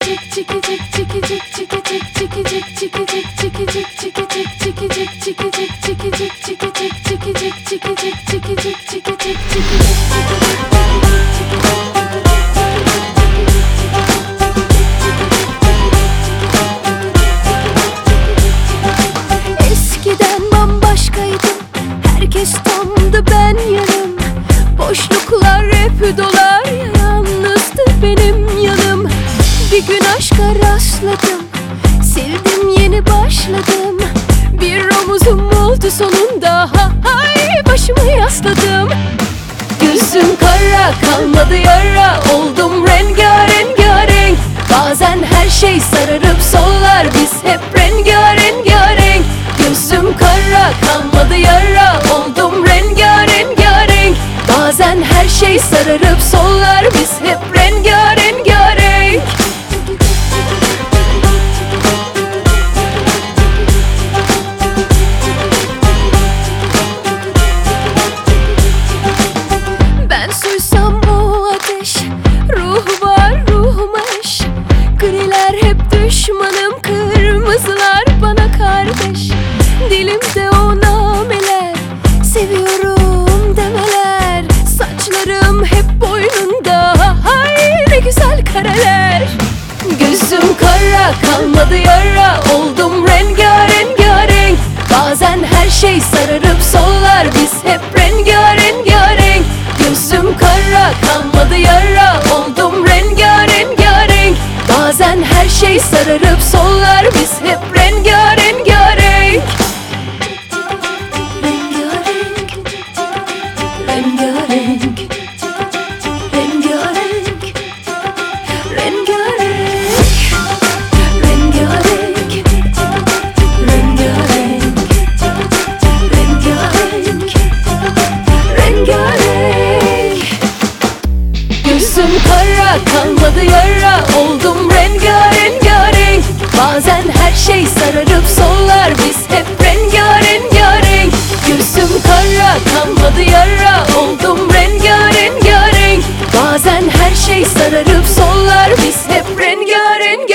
Eskiden bambaşkaydım, herkes tamdı, ben yarım. Boşluklar hep dolar, yalnızdı benim yanım. Bir gün aşka rastladım, sevdim, yeni başladım. Bir omuzum oldu sonunda, hay başımı yasladım. Gözüm kara, kalmadı yara, oldum rengarenk. Bazen her şey sararıp sollar, biz hep rengarenk. Gözüm kara, kalmadı yara, oldum rengarenk. Bazen her şey sararıp sollar, biz hep rengarenk. Ben suysam o ateş, ruh var ruhuma eş. Griler hep düşmanım, kırmızılar bana kardeş. Dilimde o nameler, seviyorum demeler. Saçlarım hep boynunda, hay ne güzel kareler. Gözüm kara, kalmadı yara, oldum rengarenk. Bazen her şey sararıp sollar, biz hep rengarenk. Gözüm kara, kalmadı yara, oldum rengarenk. Bazen her şey sararıp sollar, biz hep rengarenk. Gözüm kara, kalmadı yara, oldum rengarenk. Bazen her şey sararıp sollar, biz hep rengarenk. Gözüm kara, kalmadı yara, oldum rengarenk. Bazen her şey sararıp sollar, biz hep rengarenk.